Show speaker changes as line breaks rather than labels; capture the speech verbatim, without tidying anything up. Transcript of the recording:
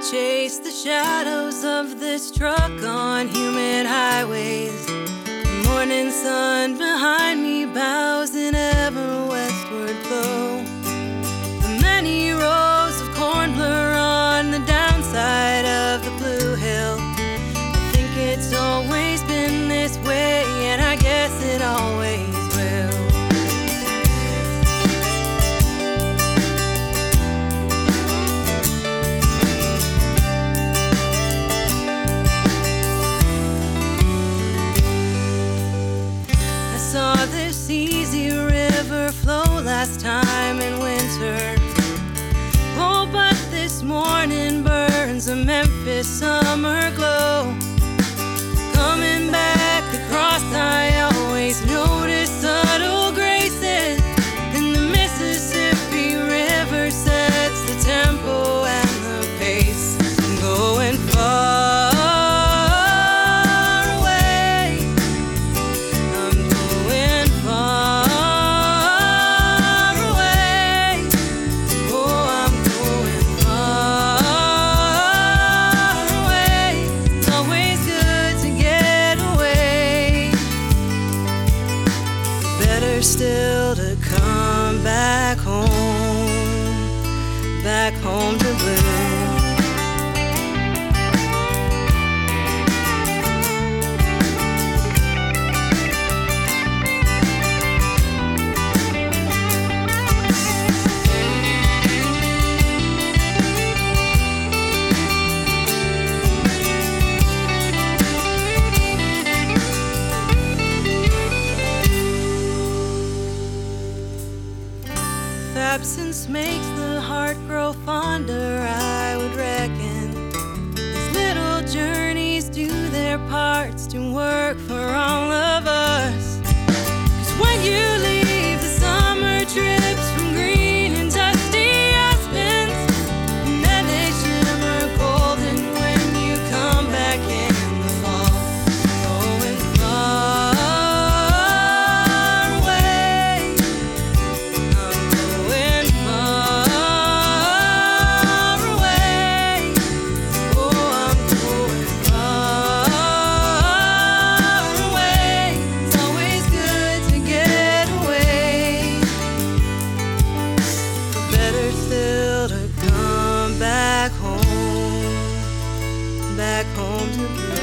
chase the shadows of this truck on humid highways. The morning sun behind me bows in ever westward flow. The many rows of corn blur on the downside of the Blue Hill. I think it's always been this way, and I guess it always will. Saw this easy river flow last time in winter. Oh, but this morning burns a Memphis summer glow. Coming back across, I always notice subtle graces, and the Mississippi River sets the tempo and the pace. I'm going far. Still to come back home, back home to Blue. Absence makes the heart grow fonder, I would reckon. These little journeys do their parts to work for all of us. 'Cause when you leave the summer trips from green and dusty aspens, and then they shimmer golden when you come back in the fall. Going far. Still to come back home, back home to Blue.